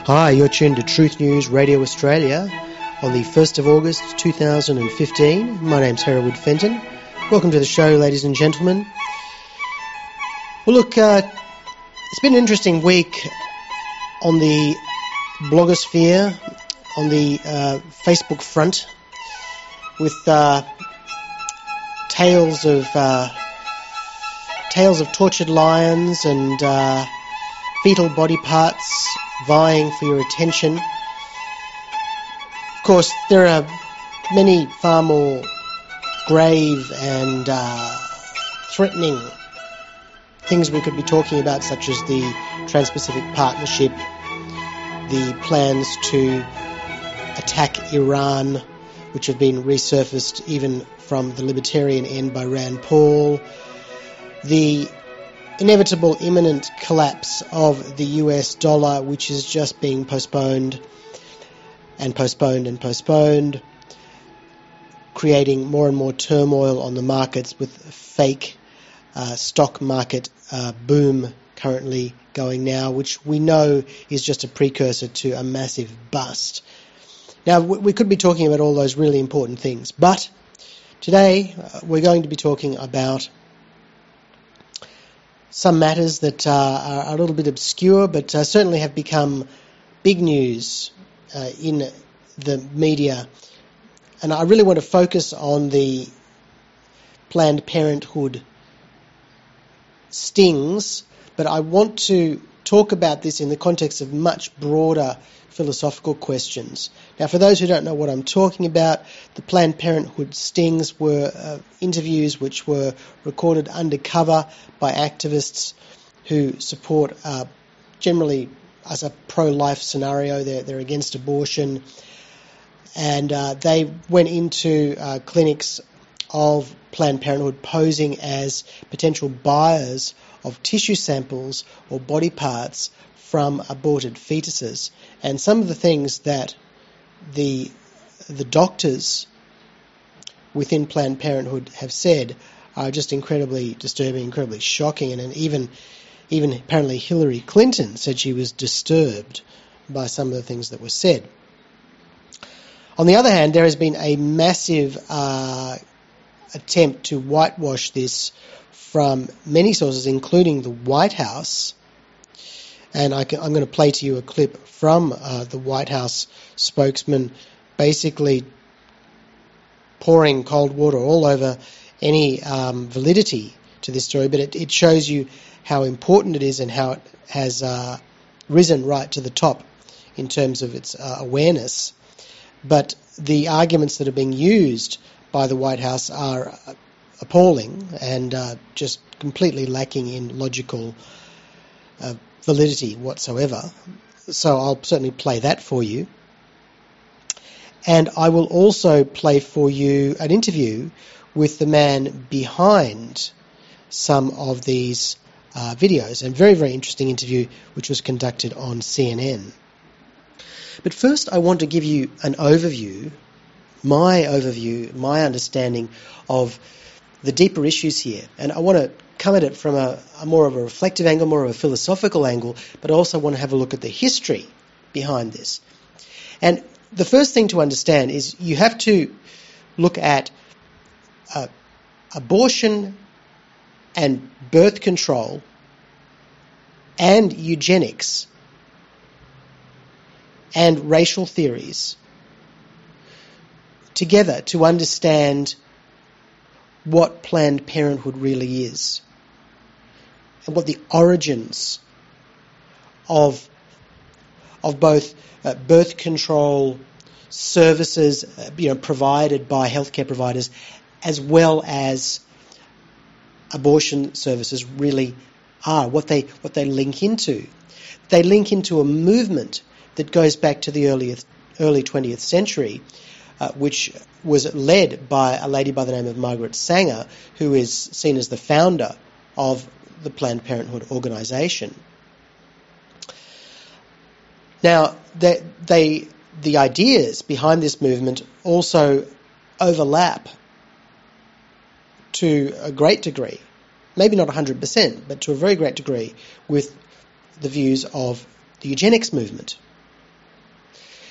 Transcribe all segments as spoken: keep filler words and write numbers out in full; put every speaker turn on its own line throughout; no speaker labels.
Hi, you're tuned to Truth News Radio Australia on the first of August two thousand fifteen. My name's Hereward Fenton. Welcome to the show, ladies and gentlemen. Well, look, uh, it's been an interesting week on the blogosphere, on the uh, Facebook front, with uh, tales of uh, tales of tortured lions and uh, fetal body parts vying for your attention. Of course, there are many far more grave and uh, threatening things we could be talking about, such as the Trans-Pacific Partnership, the plans to attack Iran, which have been resurfaced even from the libertarian end by Rand Paul, the inevitable imminent collapse of the U S dollar, which is just being postponed and postponed and postponed, creating more and more turmoil on the markets with fake uh, stock market uh, boom currently going now, which we know is just a precursor to a massive bust. Now, we could be talking about all those really important things, but today uh, we're going to be talking about some matters that uh, are a little bit obscure, but uh, certainly have become big news uh, in the media. And I really want to focus on the Planned Parenthood stings, but I want to talk about this in the context of much broader philosophical questions. Now, for those who don't know what I'm talking about, the Planned Parenthood stings were uh, interviews which were recorded undercover by activists who support uh, generally as a pro-life scenario. They're, they're against abortion, and uh, they went into uh, clinics of Planned Parenthood posing as potential buyers of tissue samples or body parts from aborted fetuses. And some of the things that the the doctors within Planned Parenthood have said are just incredibly disturbing, incredibly shocking, and, and even even apparently Hillary Clinton said she was disturbed by some of the things that were said. On the other hand, there has been a massive uh, attempt to whitewash this from many sources, including the White House. And I can, I'm going to play to you a clip from uh, the White House spokesman basically pouring cold water all over any um, validity to this story, but it, it shows you how important it is and how it has uh, risen right to the top in terms of its uh, awareness. But the arguments that are being used by the White House are appalling and uh, just completely lacking in logical uh, validity whatsoever. So I'll certainly play that for you. And I will also play for you an interview with the man behind some of these uh, videos. And very, very interesting interview which was conducted on C N N. But first I want to give you an overview, my overview, my understanding of the deeper issues here. And I want to come at it from a, a more of a reflective angle, more of a philosophical angle, but I also want to have a look at the history behind this. And the first thing to understand is you have to look at uh, abortion and birth control and eugenics and racial theories together to understand what Planned Parenthood really is and what the origins of of both uh, birth control services uh, you know provided by healthcare providers as well as abortion services really are, what they what they link into. They link into a movement that goes back to the early early twentieth century, uh, which was led by a lady by the name of Margaret Sanger, who is seen as the founder of the Planned Parenthood organisation. Now, they, they, the ideas behind this movement also overlap to a great degree, maybe not one hundred percent, but to a very great degree, with the views of the eugenics movement.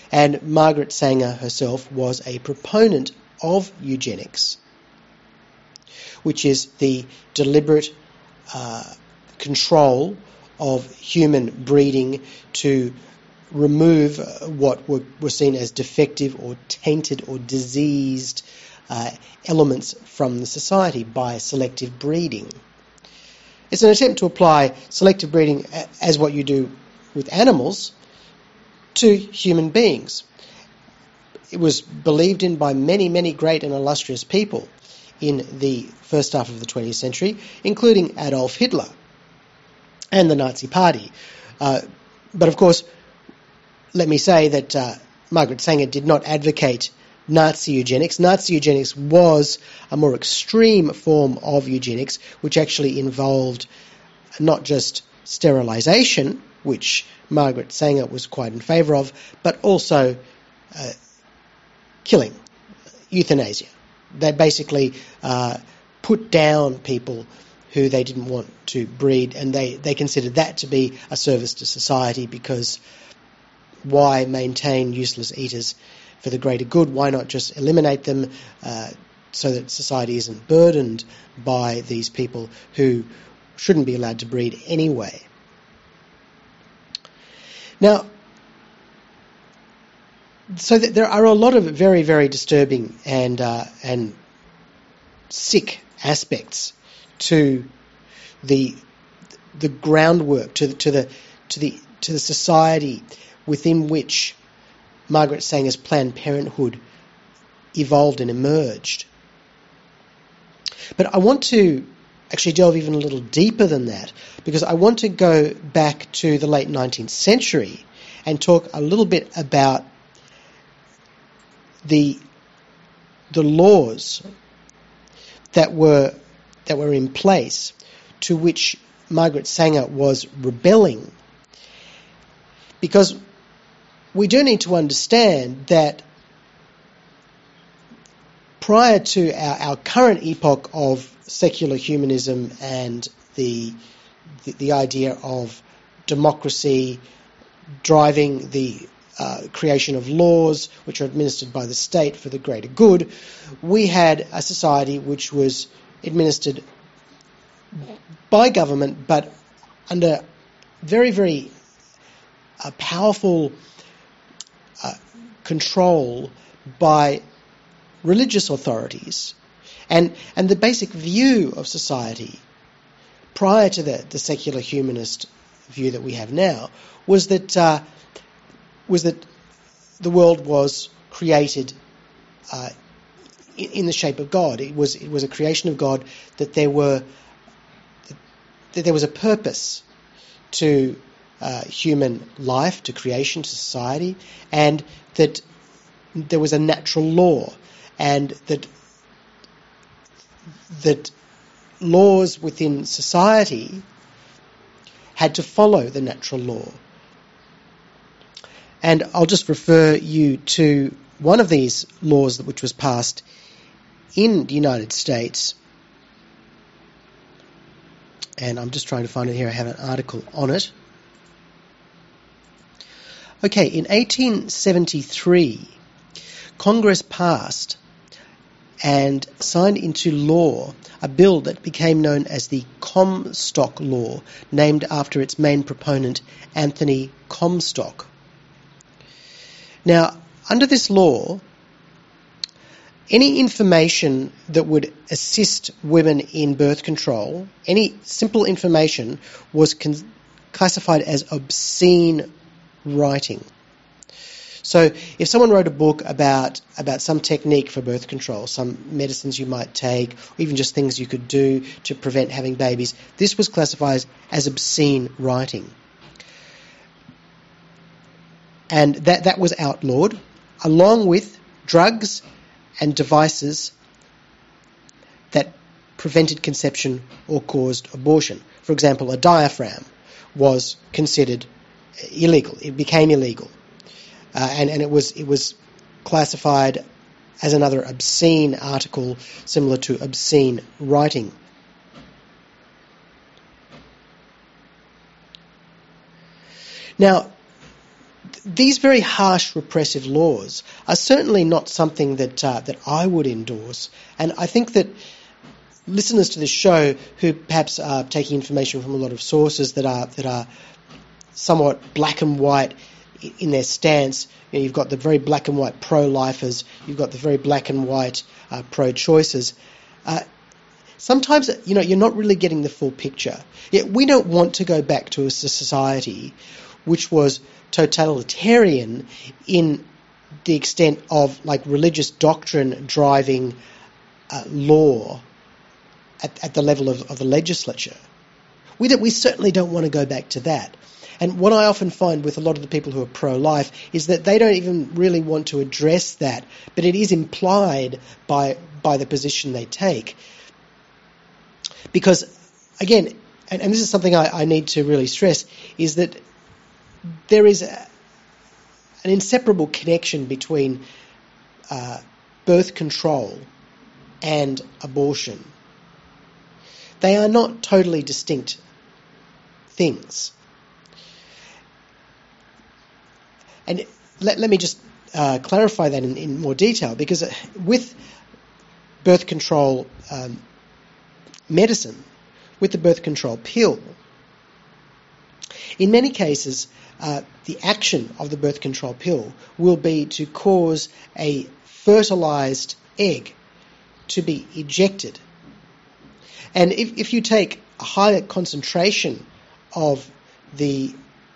And Margaret Sanger herself was a proponent of eugenics, which is the deliberate uh, control of human breeding to remove what were, were seen as defective or tainted or diseased uh, elements from the society by selective breeding. It's an attempt to apply selective breeding as what you do with animals to human beings. It was believed in by many, many great and illustrious people in the first half of the twentieth century, including Adolf Hitler and the Nazi Party. Uh, but of course, let me say that uh, Margaret Sanger did not advocate Nazi eugenics. Nazi eugenics was a more extreme form of eugenics, which actually involved not just sterilisation, which Margaret Sanger was quite in favour of, but also uh, killing, euthanasia. They basically uh, put down people who they didn't want to breed, and they, they considered that to be a service to society, because why maintain useless eaters for the greater good? Why not just eliminate them uh, so that society isn't burdened by these people who shouldn't be allowed to breed anyway? Now, so that there are a lot of very, very disturbing and uh, and sick aspects to the the groundwork, to the to the to the to the society within which Margaret Sanger's Planned Parenthood evolved and emerged. But I want to actually delve even a little deeper than that, because I want to go back to the late nineteenth century and talk a little bit about the the laws that were that were in place to which Margaret Sanger was rebelling. Because we do need to understand that prior to our, our current epoch of secular humanism and the, the the idea of democracy driving the uh, creation of laws which are administered by the state for the greater good, we had a society which was administered by government, but under very, very uh, powerful uh, control by religious authorities. And and the basic view of society prior to the, the secular humanist view that we have now was that uh, was that the world was created uh, in, in the shape of God. It was it was a creation of God, that there were that there was a purpose to uh, human life, to creation, to society, and that there was a natural law, and that that laws within society had to follow the natural law. And I'll just refer you to one of these laws which was passed in the United States. And I'm just trying to find it here. I have an article on it. Okay, in eighteen seventy-three, Congress passed and signed into law a bill that became known as the Comstock Law, named after its main proponent, Anthony Comstock. Now, under this law, any information that would assist women in birth control, any simple information, was con- classified as obscene writing. So if someone wrote a book about, about some technique for birth control, some medicines you might take, or even just things you could do to prevent having babies, this was classified as obscene writing. And that, that was outlawed, along with drugs and devices that prevented conception or caused abortion. For example, a diaphragm was considered illegal. It became illegal. Uh, and, and it was it was classified as another obscene article, similar to obscene writing. Now, these very harsh repressive laws are certainly not something that uh, that I would endorse, and I think that listeners to this show who perhaps are taking information from a lot of sources that are that are somewhat black and white in their stance. You know, you've got the very black and white pro-lifers, you've got the very black and white uh, pro-choicers. Uh, sometimes, you know, you're not really getting the full picture. Yet we don't want to go back to a society which was totalitarian in the extent of like religious doctrine driving uh, law at, at the level of, of the legislature. We don't, we certainly don't want to go back to that. And what I often find with a lot of the people who are pro-life is that they don't even really want to address that, but it is implied by by the position they take. Because, again, and, and this is something I, I need to really stress, is that there is a, an inseparable connection between uh, birth control and abortion. They are not totally distinct things. And let, let me just uh, clarify that in, in more detail, because with birth control um, medicine, with the birth control pill, in many cases, uh, the action of the birth control pill will be to cause a fertilized egg to be ejected. And if, if you take a higher concentration of the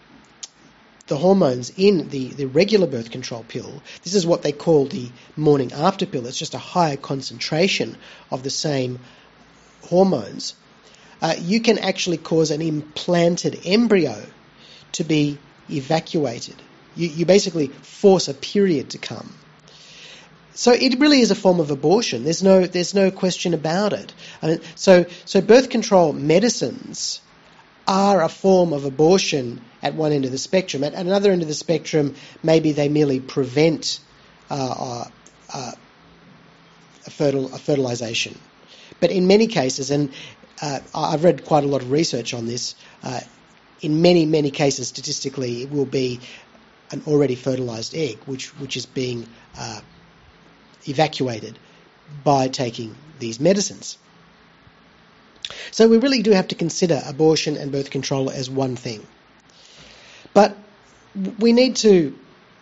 the hormones in the, the regular birth control pill, this is what they call the morning after pill. It's just a higher concentration of the same hormones. Uh, you can actually cause an implanted embryo to be evacuated. You, you basically force a period to come. So it really is a form of abortion. There's no there's no question about it. I mean, so so birth control medicines are a form of abortion at one end of the spectrum. At another end of the spectrum, maybe they merely prevent uh, uh, a, fertil, a fertilization. But in many cases, and uh, I've read quite a lot of research on this, uh, in many, many cases, statistically, it will be an already fertilized egg, which, which is being uh, evacuated by taking these medicines. So we really do have to consider abortion and birth control as one thing. But we need to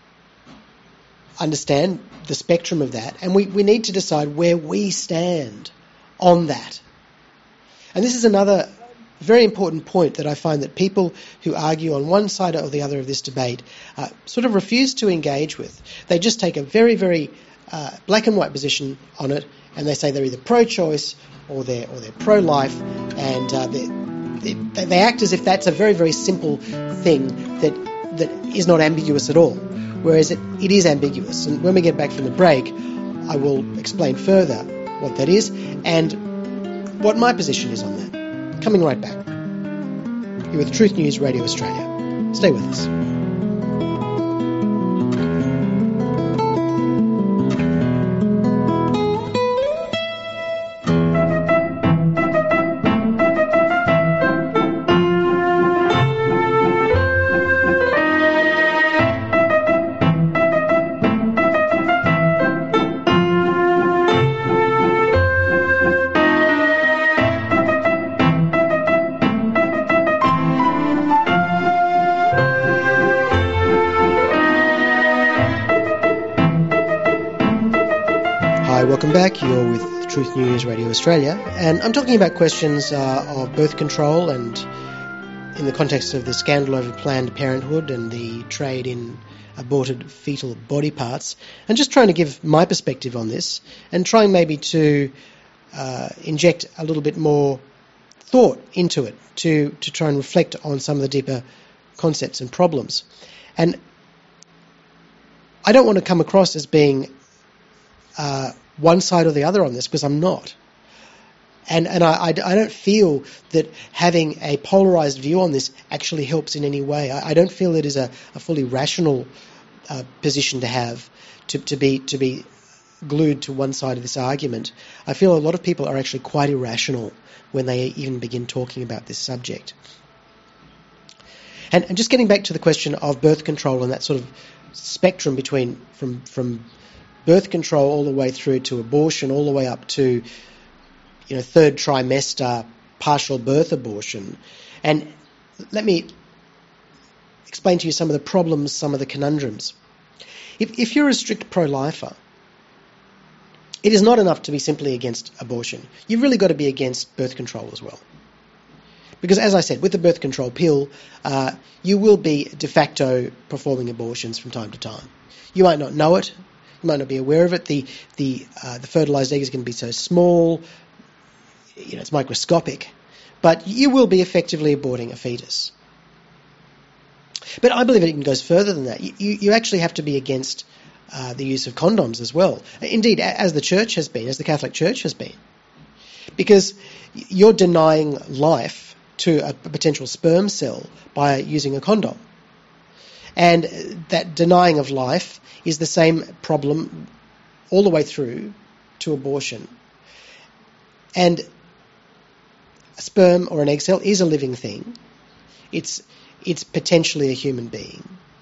understand the spectrum of that, and we, we need to decide where we stand on that. And this is another very important point that I find that people who argue on one side or the other of this debate uh, sort of refuse to engage with. They just take a very, very uh, black and white position on it, and they say they're either pro-choice or they're or they're pro-life, and uh, they, they they act as if that's a very, very simple thing that that is not ambiguous at all, whereas it, it is ambiguous. And when we get back from the break, I will explain further what that is and what my position is on that. Coming right back. You're with Truth News Radio Australia. Stay with us. Welcome back. You're with Truth News Radio Australia, and I'm talking about questions uh, of birth control and in the context of the scandal over Planned Parenthood and the trade in aborted fetal body parts, and just trying to give my perspective on this and trying maybe to uh, inject a little bit more thought into it to, to try and reflect on some of the deeper concepts and problems. And I don't want to come across as being uh, one side or the other on this, because I'm not. And and I, I, I don't feel that having a polarised view on this actually helps in any way. I, I don't feel it is a, a fully rational uh, position to have, to, to be to be glued to one side of this argument. I feel a lot of people are actually quite irrational when they even begin talking about this subject. And, and just getting back to the question of birth control and that sort of spectrum between from from birth control all the way through to abortion, all the way up to, you know, third trimester partial birth abortion. And let me explain to you some of the problems, some of the conundrums. If, if you're a strict pro-lifer, it is not enough to be simply against abortion. You've really got to be against birth control as well. Because, as I said, with the birth control pill, uh, you will be de facto performing abortions from time to time. You might not know it. You might not be aware of it. The the uh, the fertilised egg is going to be so small, you know, it's microscopic. But you will be effectively aborting a fetus. But I believe it even goes further than that. You, you, you actually have to be against uh, the use of condoms as well. Indeed, as the Church has been, as the Catholic Church has been. Because you're denying life to a potential sperm cell by using a condom. And that denying of life is the same problem all the way through to abortion. And a sperm or an egg cell is a living thing. It's it's potentially a human being.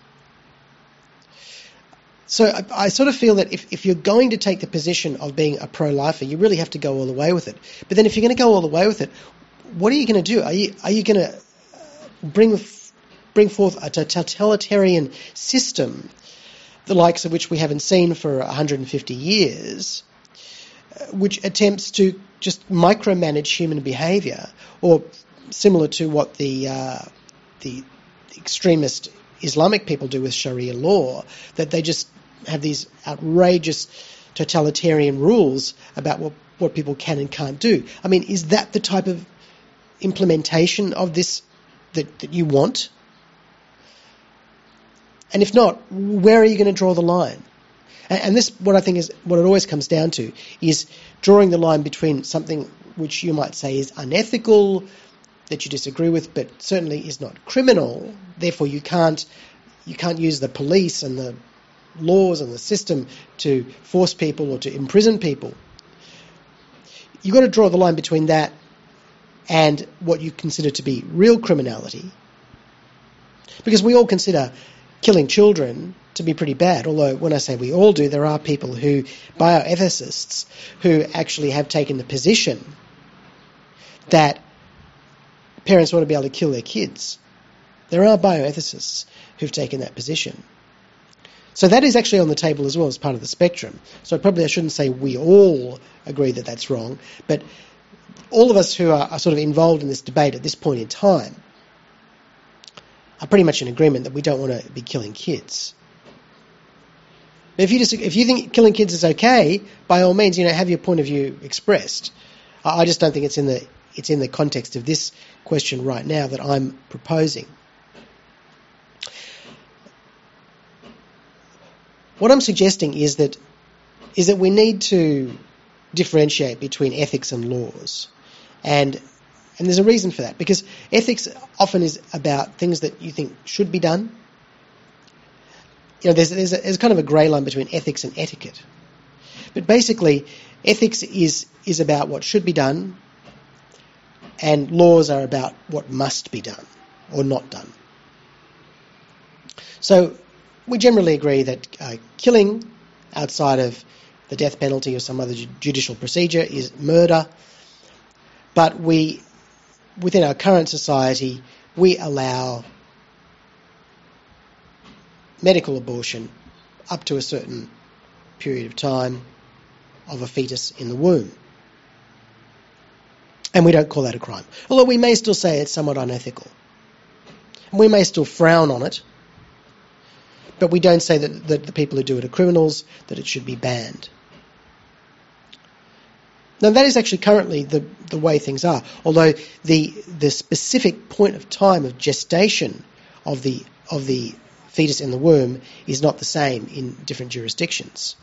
So I, I sort of feel that if, if you're going to take the position of being a pro-lifer, you really have to go all the way with it. But then if you're going to go all the way with it, what are you going to do? Are you are you going to bring bring forth a totalitarian system, the likes of which we haven't seen for one hundred fifty years, which attempts to just micromanage human behaviour, or similar to what the uh, the extremist Islamic people do with Sharia law, that they just have these outrageous totalitarian rules about what, what people can and can't do. I mean, is that the type of implementation of this that, that you want? And if not, where are you going to draw the line? And, and this, what I think is, what it always comes down to, is drawing the line between something which you might say is unethical, that you disagree with, but certainly is not criminal. Therefore, you can't you can't use the police and the laws and the system to force people or to imprison people. You've got to draw the line between that and what you consider to be real criminality, because we all consider killing children to be pretty bad. Although when I say we all do, there are people who, bioethicists, who actually have taken the position that parents ought to be able to kill their kids. There are bioethicists who've taken that position. So that is actually on the table as well as part of the spectrum. So probably I shouldn't say we all agree that that's wrong, but all of us who are, are sort of involved in this debate at this point in time are pretty much in agreement that we don't want to be killing kids. But if you just, if you think killing kids is okay, by all means, you know, have your point of view expressed. I, I just don't think it's in the it's in the context of this question right now that I'm proposing. What I'm suggesting is that is that we need to differentiate between ethics and laws. And and there's a reason for that, because ethics often is about things that you think should be done. You know, there's there's, a, there's kind of a grey line between ethics and etiquette. But basically, ethics is is about what should be done, and laws are about what must be done or not done. So we generally agree that uh, killing outside of the death penalty or some other ju- judicial procedure is murder, but we, within our current society, we allow medical abortion up to a certain period of time of a fetus in the womb. And we don't call that a crime. Although we may still say it's somewhat unethical. And we may still frown on it, but we don't say that, that the people who do it are criminals, that it should be banned. Now that is actually currently the, the way things are, although the the specific point of time of gestation of the of the fetus in the womb is not the same in different jurisdictions.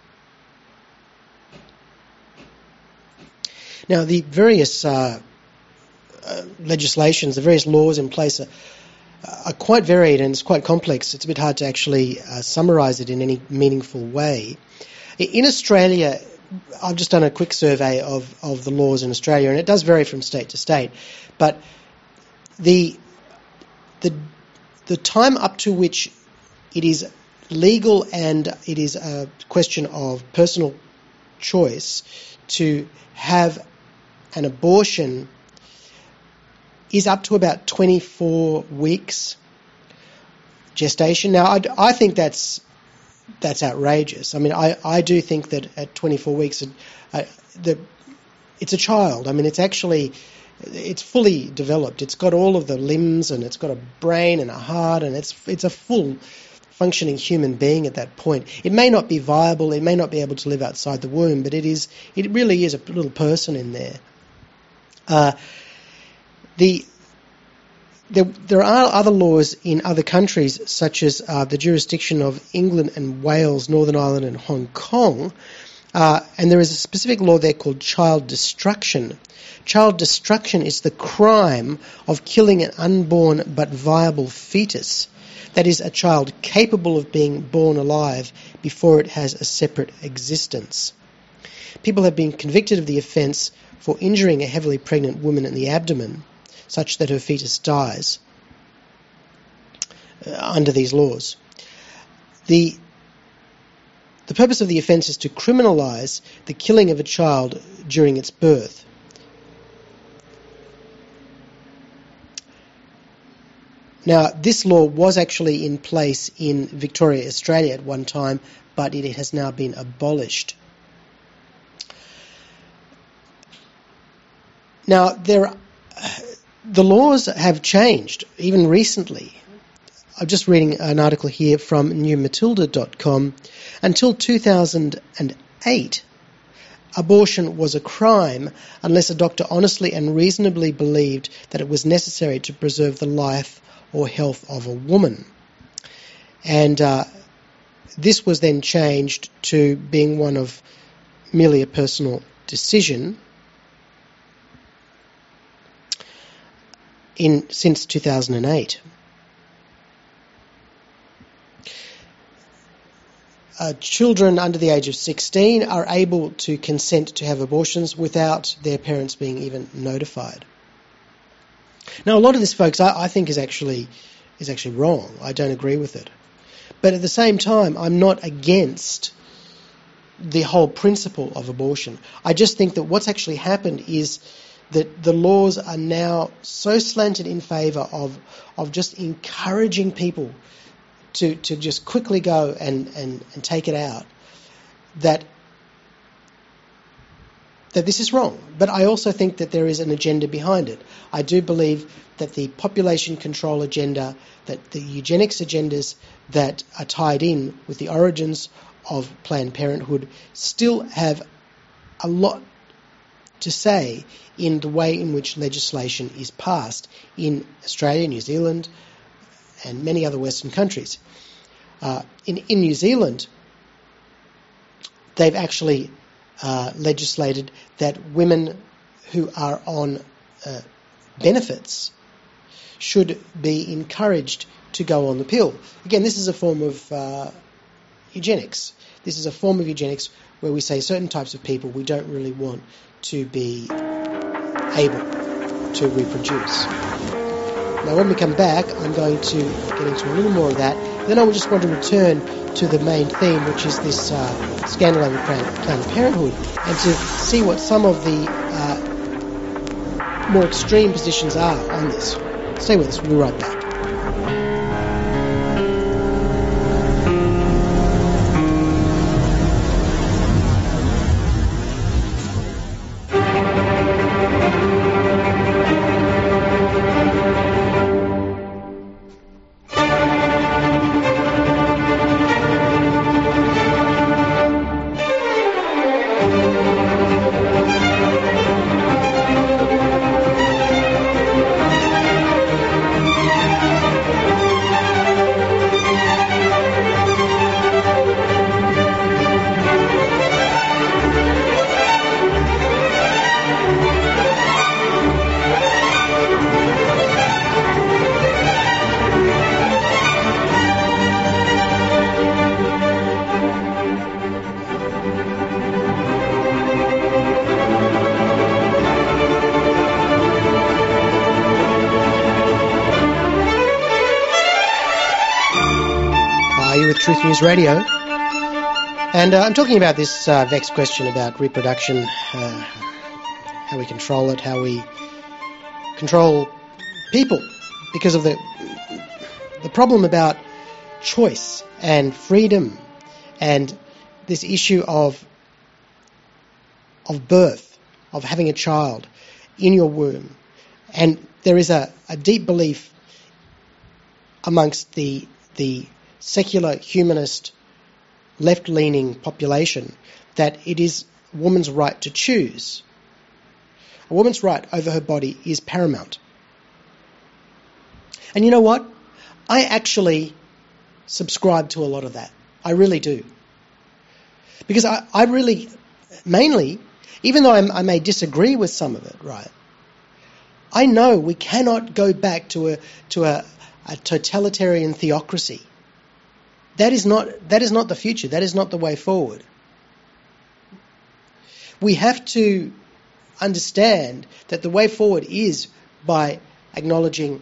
Now the various uh, uh, legislations, the various laws in place are, are quite varied and it's quite complex. It's a bit hard to actually uh, summarise it in any meaningful way. In Australia, I've just done a quick survey of, of the laws in Australia, and it does vary from state to state. But the the the time up to which it is legal and it is a question of personal choice to have an abortion is up to about twenty-four weeks gestation. Now, I, I think that's that's outrageous. I mean, I, I do think that at twenty-four weeks, uh, the, it's a child. I mean, it's actually, it's fully developed. It's got all of the limbs and it's got a brain and a heart and it's it's a full functioning human being at that point. It may not be viable, it may not be able to live outside the womb, but it is it really is a little person in there. Uh, the There, there are other laws in other countries, such as uh, the jurisdiction of England and Wales, Northern Ireland and Hong Kong, uh, and there is a specific law there called child destruction. Child destruction is the crime of killing an unborn but viable fetus, that is, a child capable of being born alive before it has a separate existence. People have been convicted of the offence for injuring a heavily pregnant woman in the abdomen, such that her fetus dies uh, under these laws. The, the purpose of the offence is to criminalise the killing of a child during its birth. Now, this law was actually in place in Victoria, Australia at one time, but it has now been abolished. Now, there are... The laws have changed, even recently. I'm just reading an article here from new matilda dot com. Until two thousand eight, abortion was a crime unless a doctor honestly and reasonably believed that it was necessary to preserve the life or health of a woman. And uh, this was then changed to being one of merely a personal decision in since two thousand eight. Uh, children under the age of sixteen are able to consent to have abortions without their parents being even notified. Now, a lot of this, folks, I, I think is actually is actually wrong. I don't agree with it. But at the same time, I'm not against the whole principle of abortion. I just think that what's actually happened is that the laws are now so slanted in favour of of just encouraging people to, to just quickly go and, and, and take it out, that that this is wrong. But I also think that there is an agenda behind it. I do believe that the population control agenda, that the eugenics agendas that are tied in with the origins of Planned Parenthood still have a lot to say in the way in which legislation is passed in Australia, New Zealand, and many other Western countries. Uh, in, in New Zealand, they've actually uh, legislated that women who are on uh, benefits should be encouraged to go on the pill. Again, this is a form of uh, eugenics. This is a form of eugenics where we say certain types of people we don't really want to be able to reproduce. Now, when we come back, I'm going to get into a little more of that. Then I will just want to return to the main theme, which is this uh, scandal over Planned Parenthood, and to see what some of the uh, more extreme positions are on this. Stay with us. We'll be right back. Truth News Radio. And uh, I'm talking about this uh, vexed question about reproduction, uh, how we control it, how we control people, because of the the problem about choice and freedom and this issue of of birth, of having a child in your womb. And there is a, a deep belief amongst the the secular humanist left-leaning population that it is a woman's right to choose. A woman's right over her body is paramount. And you know what? I actually subscribe to a lot of that. I really do. Because I, I really, mainly, even though I'm, I may disagree with some of it, right, I know we cannot go back to a to a, a totalitarian theocracy. That is not that is not the future. That is not the way forward. We have to understand that the way forward is by acknowledging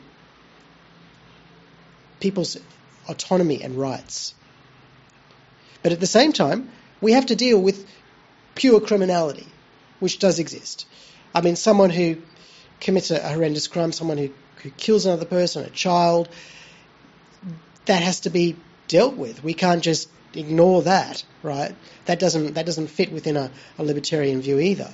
people's autonomy and rights. But at the same time, we have to deal with pure criminality, which does exist. I mean, someone who commits a horrendous crime, someone who, who kills another person, a child, that has to be dealt with. We can't just ignore that, right? That doesn't that doesn't fit within a, a libertarian view either.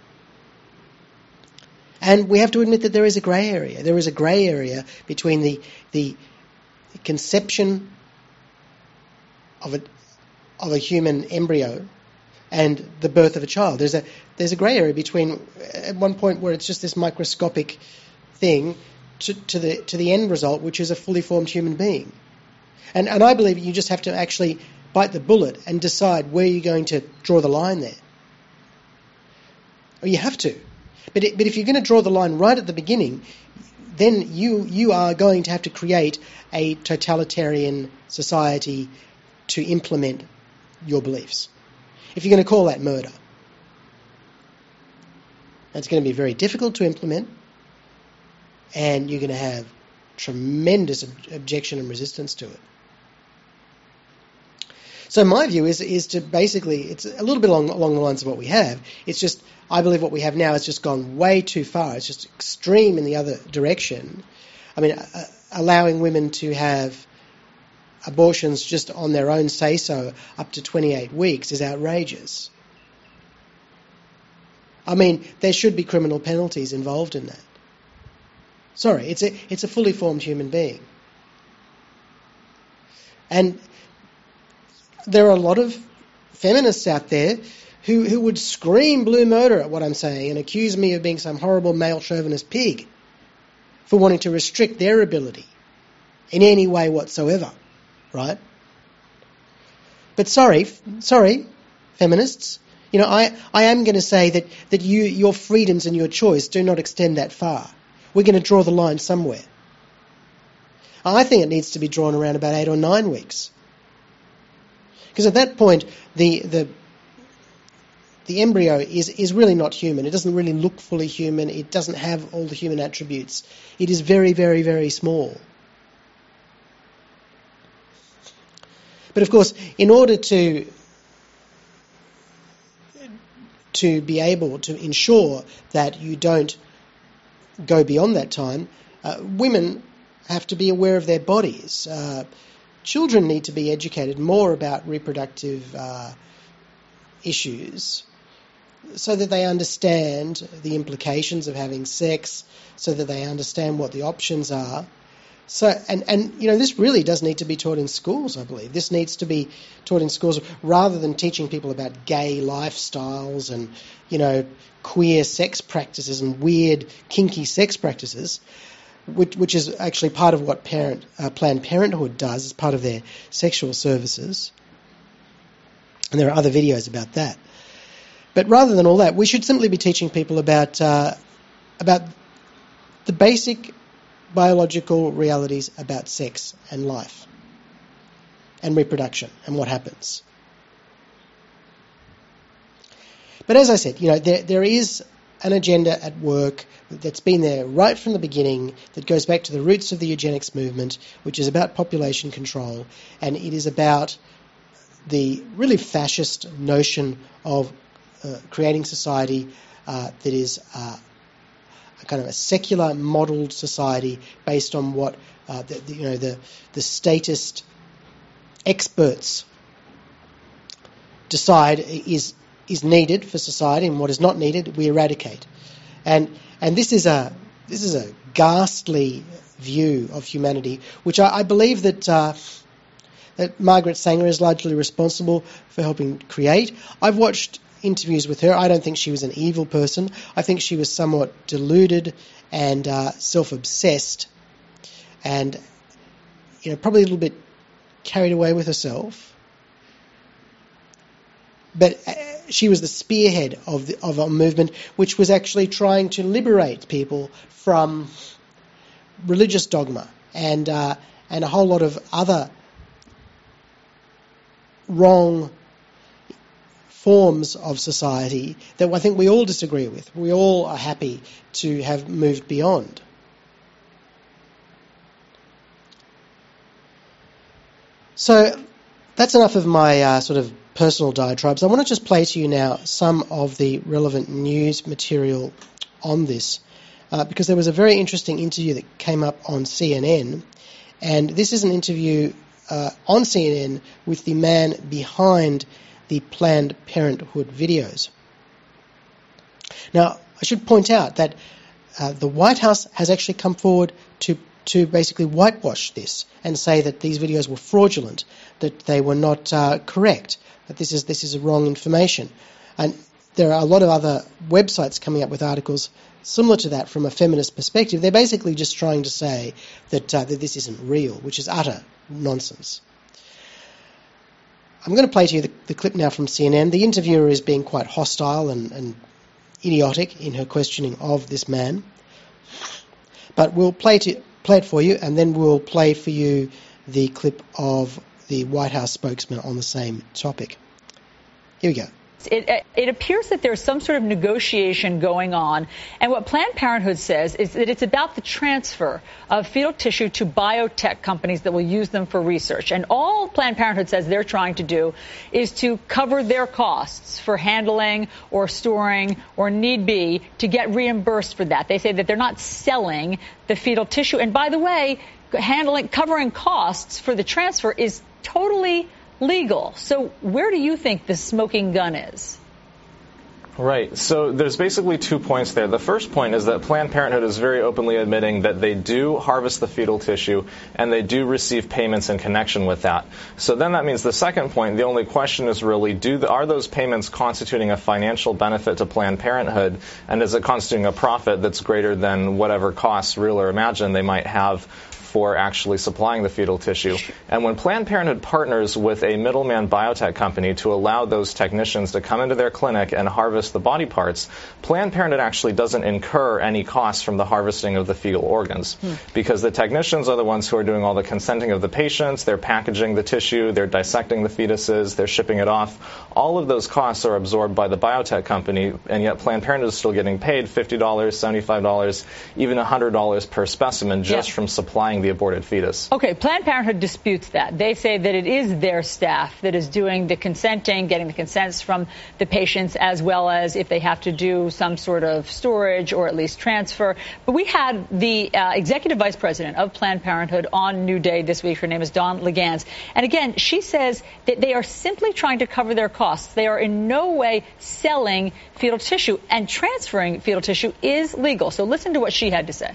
And we have to admit that there is a grey area. There is a grey area between the the conception of a of a human embryo and the birth of a child. There's a there's a grey area between at one point where it's just this microscopic thing to, to the to the end result, which is a fully formed human being. And and I believe you just have to actually bite the bullet and decide where you're going to draw the line there. Or you have to. But it, but if you're going to draw the line right at the beginning, then you you are going to have to create a totalitarian society to implement your beliefs. If you're going to call that murder. It's going to be very difficult to implement, and you're going to have tremendous ob- objection and resistance to it. So my view is is to basically, it's a little bit along, along the lines of what we have. It's just, I believe what we have now has just gone way too far. It's just extreme in the other direction. I mean, uh, allowing women to have abortions just on their own say-so up to twenty-eight weeks is outrageous. I mean, there should be criminal penalties involved in that. Sorry, it's a it's a fully formed human being. And there are a lot of feminists out there who, who would scream blue murder at what I'm saying and accuse me of being some horrible male chauvinist pig for wanting to restrict their ability in any way whatsoever, right? But sorry, sorry, feminists, you know, I, I am going to say that, that you your freedoms and your choice do not extend that far. We're going to draw the line somewhere. I think it needs to be drawn around about eight or nine weeks. Because at that point, the the the embryo is, is really not human. It doesn't really look fully human. It doesn't have all the human attributes. It is very, very, very small. But of course, in order to to be able to ensure that you don't go beyond that time, uh, women have to be aware of their bodies. Uh, children need to be educated more about reproductive uh, issues so that they understand the implications of having sex, so that they understand what the options are. So, and, and, you know, this really does need to be taught in schools, I believe. This needs to be taught in schools rather than teaching people about gay lifestyles and, you know, queer sex practices and weird, kinky sex practices, which, which is actually part of what parent, uh, Planned Parenthood does as part of their sexual services. And there are other videos about that. But rather than all that, we should simply be teaching people about uh, about the basic biological realities about sex and life and reproduction and what happens. But as I said, you know, there there is an agenda at work that's been there right from the beginning, that goes back to the roots of the eugenics movement, which is about population control, and it is about the really fascist notion of uh, creating society uh, that is uh, a kind of a secular modelled society based on what uh, the, the, you know the the statist experts decide is is needed for society, and what is not needed we eradicate. And and this is a this is a ghastly view of humanity, which I, I believe that uh, that Margaret Sanger is largely responsible for helping create. I've watched interviews with her. I don't think she was an evil person. I think she was somewhat deluded and uh, self-obsessed, and you know probably a little bit carried away with herself. But uh, she was the spearhead of the, of a movement which was actually trying to liberate people from religious dogma and uh, and a whole lot of other wrong forms of society that I think we all disagree with. We all are happy to have moved beyond. So that's enough of my uh, sort of personal diatribes. I want to just play to you now some of the relevant news material on this, uh, because there was a very interesting interview that came up on C N N, and this is an interview uh, on C N N with the man behind the Planned Parenthood videos. Now, I should point out that uh, the White House has actually come forward to to basically whitewash this and say that these videos were fraudulent, that they were not uh, correct, that this is this is wrong information. And there are a lot of other websites coming up with articles similar to that from a feminist perspective. They're basically just trying to say that, uh, that this isn't real, which is utter nonsense. I'm going to play to you the, the clip now from C N N. The interviewer is being quite hostile and, and idiotic in her questioning of this man. But we'll play, to, play it for you, and then we'll play for you the clip of the White House spokesman on the same topic. Here we go.
It, it appears that there's some sort of negotiation going on, and what Planned Parenthood says is that it's about the transfer of fetal tissue to biotech companies that will use them for research. And all Planned Parenthood says they're trying to do is to cover their costs for handling or storing or need be to get reimbursed for that. They say that they're not selling the fetal tissue. And by the way, handling, covering costs for the transfer is totally legal. So where do you think the smoking gun is?
Right. So there's basically two points there. The first point is that Planned Parenthood is very openly admitting that they do harvest the fetal tissue and they do receive payments in connection with that. So then that means the second point, the only question is really, do the, are those payments constituting a financial benefit to Planned Parenthood, and is it constituting a profit that's greater than whatever costs, real or imagined, they might have for actually supplying the fetal tissue. And when Planned Parenthood partners with a middleman biotech company to allow those technicians to come into their clinic and harvest the body parts, Planned Parenthood actually doesn't incur any costs from the harvesting of the fetal organs, hmm. because the technicians are the ones who are doing all the consenting of the patients, they're packaging the tissue, they're dissecting the fetuses, they're shipping it off. All of those costs are absorbed by the biotech company, and yet Planned Parenthood is still getting paid fifty dollars, seventy-five dollars, even one hundred dollars per specimen just yeah. from supplying the aborted fetus.
Okay, Planned Parenthood disputes that. They say that it is their staff that is doing the consenting, getting the consents from the patients, as well as if they have to do some sort of storage or at least transfer. But we had the uh, executive vice president of Planned Parenthood on New Day this week. Her name is Dawn Legans. And again, she says that they are simply trying to cover their costs. They are in no way selling fetal tissue, and transferring fetal tissue is legal. So listen to what she had to say.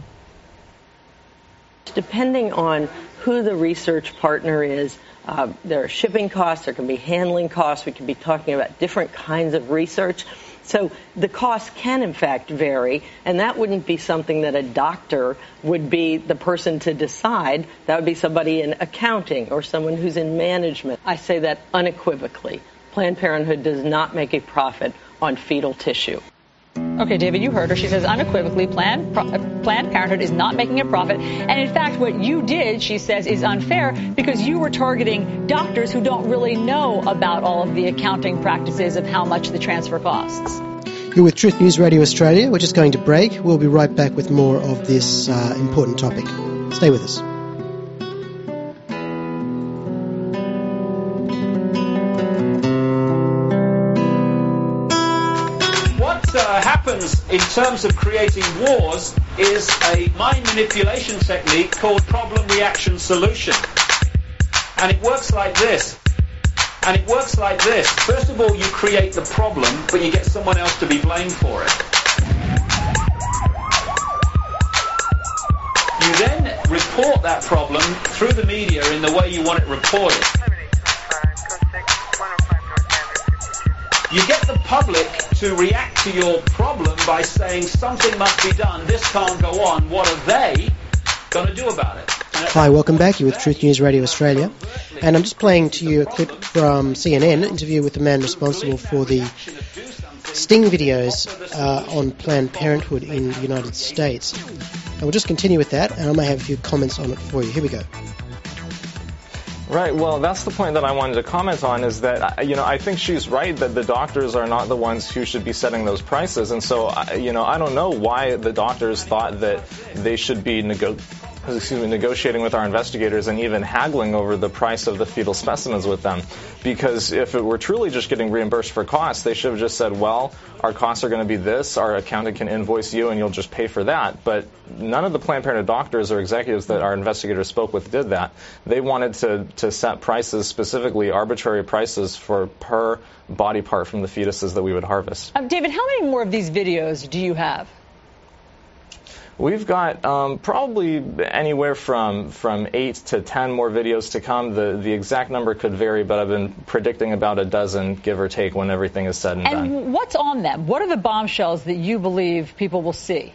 Depending on who the research partner is, uh, there are shipping costs, there can be handling costs, we can be talking about different kinds of research. So the cost can, in fact, vary, and that wouldn't be something that a doctor would be the person to decide. That would be somebody in accounting or someone who's in management. I say that unequivocally. Planned Parenthood does not make a profit on fetal tissue.
Okay, David, you heard her. She says unequivocally, Planned, Planned Parenthood is not making a profit. And in fact, what you did, she says, is unfair because you were targeting doctors who don't really know about all of the accounting practices of how much the transfer costs.
You're with Truth News Radio Australia. We're just going to break. We'll be right back with more of this uh, important topic. Stay with us.
What uh, happens in terms of creating wars is a mind manipulation technique called problem reaction solution. And it works like this. And it works like this. First of all, you create the problem, but you get someone else to be blamed for it. You then report that problem through the media in the way you want it reported. You get the public to react to your problem by saying something must be done, this can't go on, what are they going to do about it?
Hi, welcome back. You're with Truth News Radio Australia. And I'm just playing to you a clip from C N N, an interview with the man responsible for the sting videos uh, on Planned Parenthood in the United States. And we'll just continue with that, and I may have a few comments on it for you. Here we go.
Right, well, that's the point that I wanted to comment on, is that, you know, I think she's right that the doctors are not the ones who should be setting those prices. And so, you know, I don't know why the doctors thought that they should be nego- excuse me, negotiating with our investigators and even haggling over the price of the fetal specimens with them. Because if it were truly just getting reimbursed for costs, they should have just said, well, our costs are going to be this, our accountant can invoice you and you'll just pay for that. But none of the Planned Parenthood doctors or executives that our investigators spoke with did that. They wanted to, to set prices, specifically arbitrary prices for per body part from the fetuses that we would harvest.
Um, David, how many more of these videos do you have?
We've got um, probably anywhere from from eight to ten more videos to come. The the exact number could vary, but I've been predicting about a dozen, give or take, when everything is said and,
and
done.
And what's on them? What are the bombshells that you believe people will see?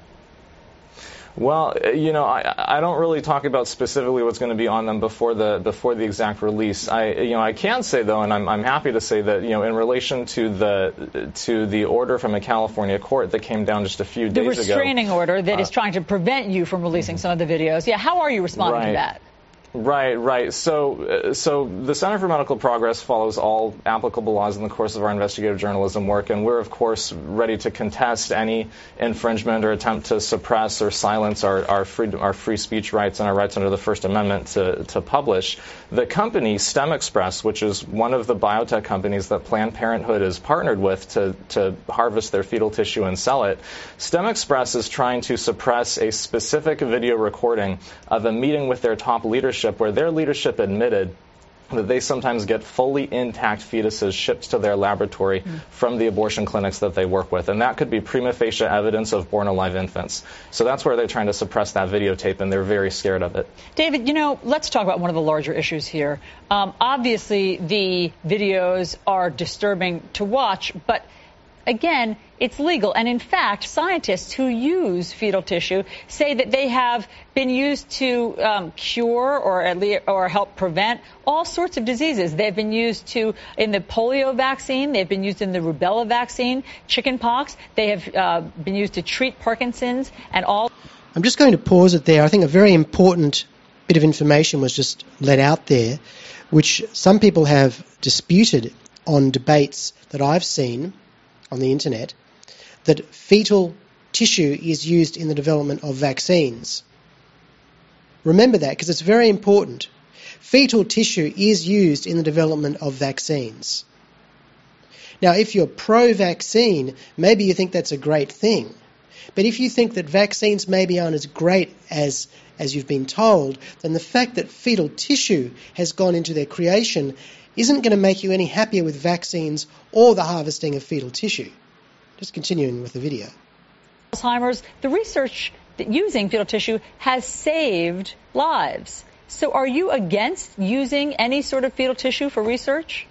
Well, you know, I, I don't really talk about specifically what's going to be on them before the before the exact release. I you know I can say though, and I'm I'm happy to say that, you know, in relation to the to the order from a California court that came down just a few
the
days ago,
the restraining order that
uh,
is trying to prevent you from releasing some of the videos. Yeah, how are you responding
right.
to that?
Right, right. So, uh, so the Center for Medical Progress follows all applicable laws in the course of our investigative journalism work, and we're, of course, ready to contest any infringement or attempt to suppress or silence our, our free our free speech rights and our rights under the First Amendment to, to publish. The company, STEM Express, which is one of the biotech companies that Planned Parenthood is partnered with to, to harvest their fetal tissue and sell it, STEM Express is trying to suppress a specific video recording of a meeting with their top leadership, where their leadership admitted that they sometimes get fully intact fetuses shipped to their laboratory mm. from the abortion clinics that they work with. And that could be prima facie evidence of born alive infants. So that's where they're trying to suppress that videotape, and they're very scared of it.
David, you know, let's talk about one of the larger issues here. Um, obviously, the videos are disturbing to watch, but again, it's legal. And in fact, scientists who use fetal tissue say that they have been used to um, cure or at least, or help prevent all sorts of diseases. They've been used to in the polio vaccine. They've been used in the rubella vaccine, chickenpox. They have uh, been used to treat Parkinson's and all.
I'm just going to pause it there. I think a very important bit of information was just let out there, which some people have disputed on debates that I've seen on the internet, that fetal tissue is used in the development of vaccines. Remember that, because it's very important. Fetal tissue is used in the development of vaccines. Now, if you're pro-vaccine, maybe you think that's a great thing. But if you think that vaccines maybe aren't as great as, as you've been told, then the fact that fetal tissue has gone into their creation isn't going to make you any happier with vaccines or the harvesting of fetal tissue. Just continuing with the video.
Alzheimer's, the research that using fetal tissue has saved lives. So are you against using any sort of fetal tissue for research?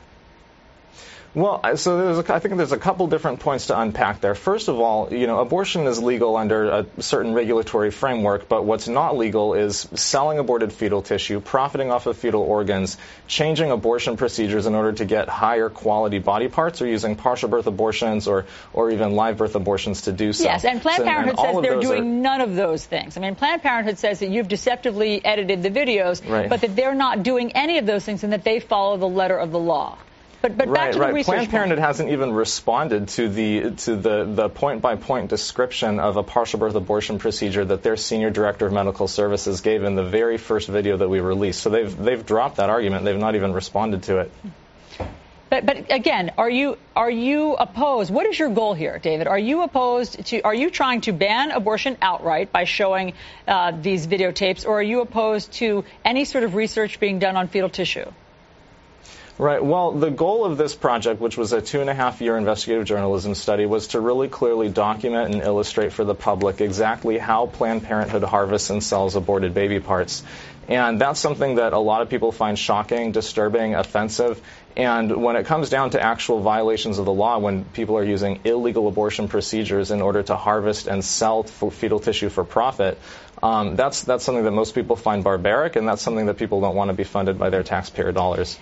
Well, so there's a, I think there's a couple different points to unpack there. First of all, you know, abortion is legal under a certain regulatory framework, but what's not legal is selling aborted fetal tissue, profiting off of fetal organs, changing abortion procedures in order to get higher quality body parts, or using partial birth abortions or, or even live birth abortions to do so.
Yes, and Planned
so,
Parenthood
and
says they're doing
are,
none of those things. I mean, Planned Parenthood says that you've deceptively edited the videos,
right.
but that they're not doing any of those things and that they follow the letter of the law. But, but back
right,
to the
right.
research
Planned Parenthood hasn't even responded to the to the, the point-by-point description of a partial birth abortion procedure that their senior director of medical services gave in the very first video that we released. So they've they've dropped that argument. They've not even responded to it.
But, but again, are you are you opposed? What is your goal here, David? Are you opposed to? Are you trying to ban abortion outright by showing uh, these videotapes, or are you opposed to any sort of research being done on fetal tissue?
Right. Well, the goal of this project, which was a two and a half year investigative journalism study, was to really clearly document and illustrate for the public exactly how Planned Parenthood harvests and sells aborted baby parts. And that's something that a lot of people find shocking, disturbing, offensive. And when it comes down to actual violations of the law, when people are using illegal abortion procedures in order to harvest and sell fetal tissue for profit, um, that's that's something that most people find barbaric, and that's something that people don't want to be funded by their taxpayer dollars.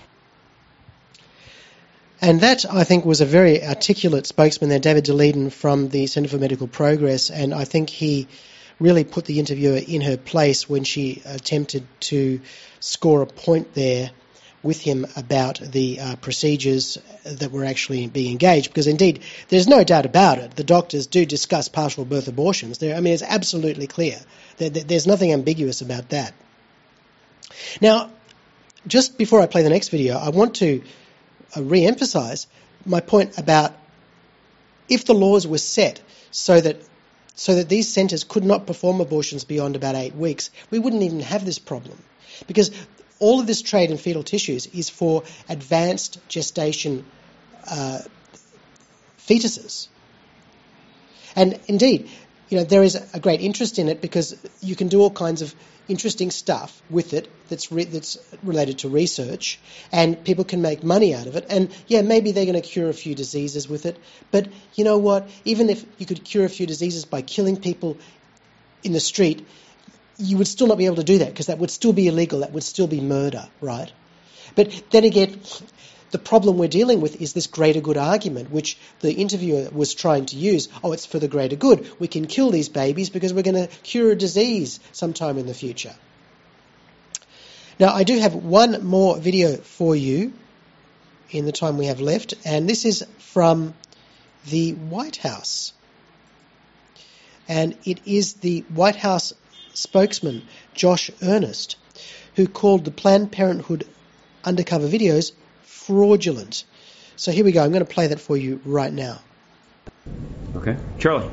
And that, I think, was a very articulate spokesman there, David Daleiden from the Centre for Medical Progress, and I think he really put the interviewer in her place when she attempted to score a point there with him about the uh, procedures that were actually being engaged, because indeed there's no doubt about it. The doctors do discuss partial birth abortions. There, I mean, it's absolutely clear. There, there's nothing ambiguous about that. Now, just before I play the next video, I want to uh, re-emphasise my point about if the laws were set so that so that these centres could not perform abortions beyond about eight weeks, we wouldn't even have this problem, because all of this trade in fetal tissues is for advanced gestation uh, fetuses. And indeed, you know, there is a great interest in it because you can do all kinds of interesting stuff with it that's re- that's related to research, and people can make money out of it. And yeah, maybe they're going to cure a few diseases with it. But you know what? Even if you could cure a few diseases by killing people in the street, you would still not be able to do that because that would still be illegal. That would still be murder, right? But then again, the problem we're dealing with is this greater good argument, which the interviewer was trying to use. Oh, it's for the greater good. We can kill these babies because we're going to cure a disease sometime in the future. Now, I do have one more video for you in the time we have left, and this is from the White House. And it is the White House spokesman, Josh Earnest, who called the Planned Parenthood undercover videos fraudulent. So here we go. I'm going to play that for you right now.
Okay. Charlie.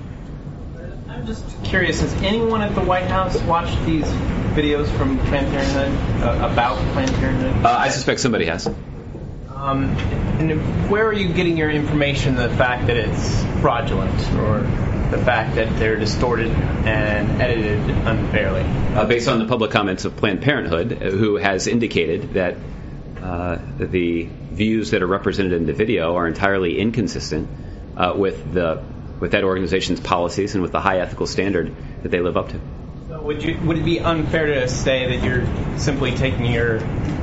I'm just curious, has anyone at the White House watched these videos from Planned Parenthood, uh, about Planned Parenthood?
Uh, I suspect somebody has.
Um, and where are you getting your information, the fact that it's fraudulent, or the fact that they're distorted and edited unfairly?
Uh, based on the public comments of Planned Parenthood, who has indicated that uh, the views that are represented in the video are entirely inconsistent uh, with the with that organization's policies and with the high ethical standard that they live up to.
So would you would it be unfair to say that you're simply taking your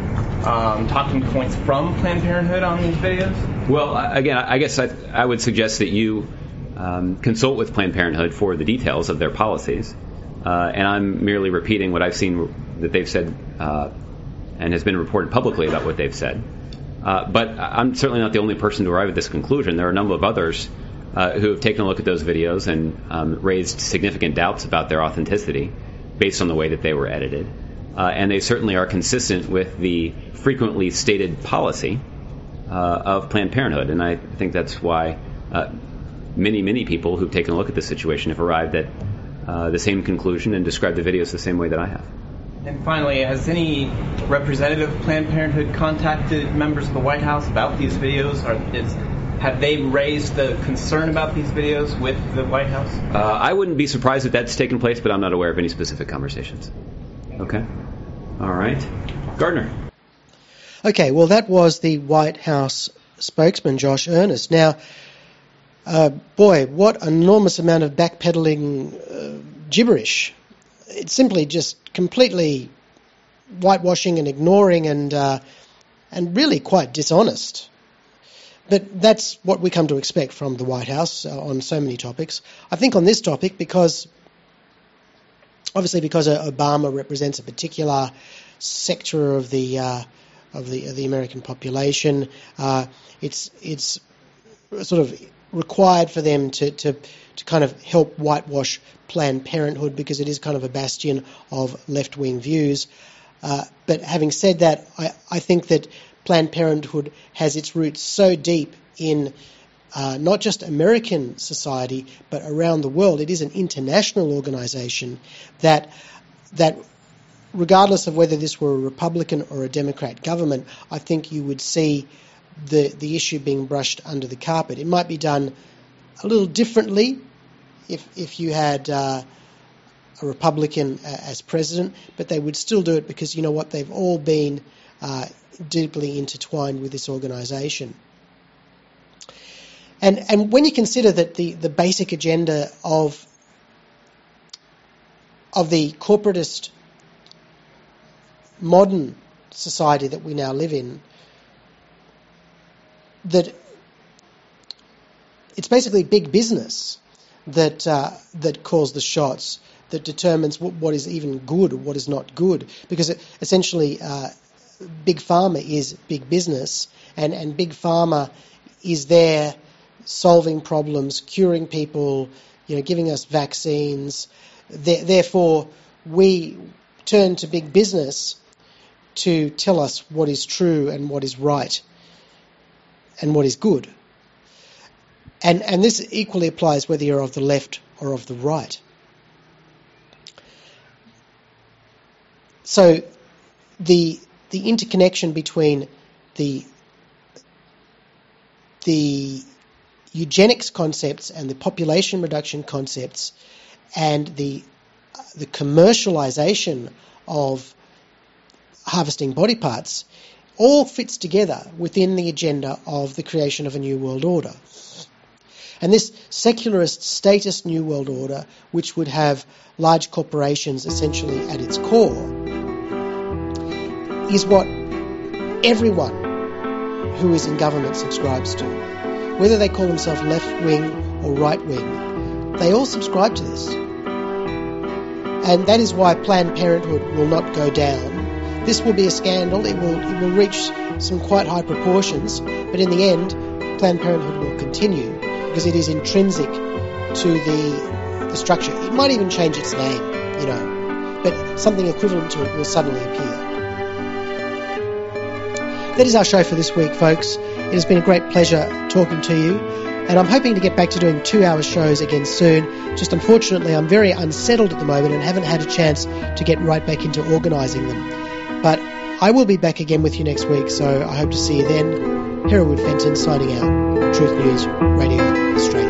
um, talking points from Planned Parenthood on these videos?
Well, again, I guess I, I would suggest that you um, consult with Planned Parenthood for the details of their policies, uh, and I'm merely repeating what I've seen that they've said uh, and has been reported publicly about what they've said. Uh, but I'm certainly not the only person to arrive at this conclusion. There are a number of others uh, who have taken a look at those videos and um, raised significant doubts about their authenticity based on the way that they were edited. Uh, and they certainly are consistent with the frequently stated policy uh, of Planned Parenthood. And I think that's why uh, many, many people who've taken a look at this situation have arrived at uh, the same conclusion and described the videos the same way that I have.
And finally, has any representative of Planned Parenthood contacted members of the White House about these videos? Or is, have they raised the concern about these videos with the White House?
Uh, I wouldn't be surprised if that's taken place, but I'm not aware of any specific conversations. Okay. All right. Gardner.
Okay, well, that was the White House spokesman, Josh Earnest. Now, uh, boy, what an enormous amount of backpedaling uh, gibberish. It's simply just completely whitewashing and ignoring and uh, and really quite dishonest. But that's what we come to expect from the White House uh, on so many topics. I think on this topic, because obviously because Obama represents a particular sector of the uh, of the of the American population. Uh, it's it's sort of required for them to, to to kind of help whitewash Planned Parenthood because it is kind of a bastion of left-wing views. Uh, but having said that, I, I think that Planned Parenthood has its roots so deep in uh, not just American society but around the world. It is an international organisation that that regardless of whether this were a Republican or a Democrat government, I think you would see the the issue being brushed under the carpet. It might be done a little differently if if you had uh, a Republican uh, as president, but they would still do it because, you know what, they've all been uh, deeply intertwined with this organisation. And and when you consider that the, the basic agenda of of the corporatist modern society that we now live in, that it's basically big business that uh, that calls the shots, that determines what, what is even good or what is not good, because it, essentially uh, big pharma is big business, and, and big pharma is there solving problems, curing people, you know, giving us vaccines. Therefore, we turn to big business to tell us what is true and what is right and what is good. And and this equally applies whether you're of the left or of the right. So the the interconnection between the the eugenics concepts and the population reduction concepts and the the commercialization of harvesting body parts all fits together within the agenda of the creation of a new world order. And this secularist statist new world order, which would have large corporations essentially at its core, is what everyone who is in government subscribes to. Whether they call themselves left-wing or right-wing, they all subscribe to this. And that is why Planned Parenthood will not go down. This will be a scandal. It will it will reach some quite high proportions, but in the end, Planned Parenthood will continue because it is intrinsic to the the structure. It might even change its name, you know, but something equivalent to it will suddenly appear. That is our show for this week, folks. It has been a great pleasure talking to you, and I'm hoping to get back to doing two-hour shows again soon. Just unfortunately, I'm very unsettled at the moment and haven't had a chance to get right back into organising them. But I will be back again with you next week, so I hope to see you then. Hereward Fenton signing out. Truth News Radio Australia.